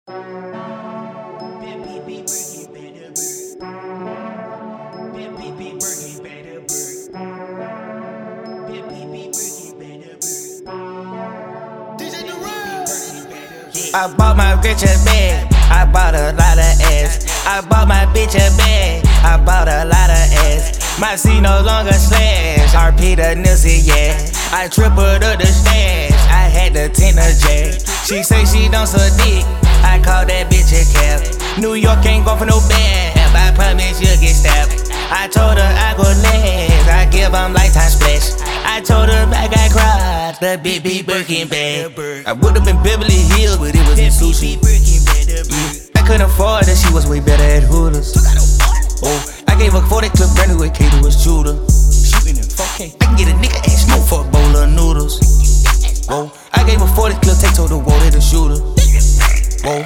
I bought my bitch a bag, I bought a lot of ass. I bought my bitch a bag, I bought a lot of ass. My C no longer slash, RP the Nipsey, yeah. I tripled up the stash, I had the 10 jack. She say she don't suck dick, I call that bitch a cap. New York ain't going for no bad, I promise you'll get stabbed. I told her I go last, I give 'em lifetime splash. I told her I got crowd, the big Birkin bag. I would've been Beverly Hills, but it was in sushi. I couldn't afford that, she was way better at Hooters. Oh, I gave her 40 clip brand new with Kato was shooter. Shooting in 4K, I can get a nigga and smoke for a bowl of noodles. Oh, I gave her 40 clip, take to the wall, hit a shooter.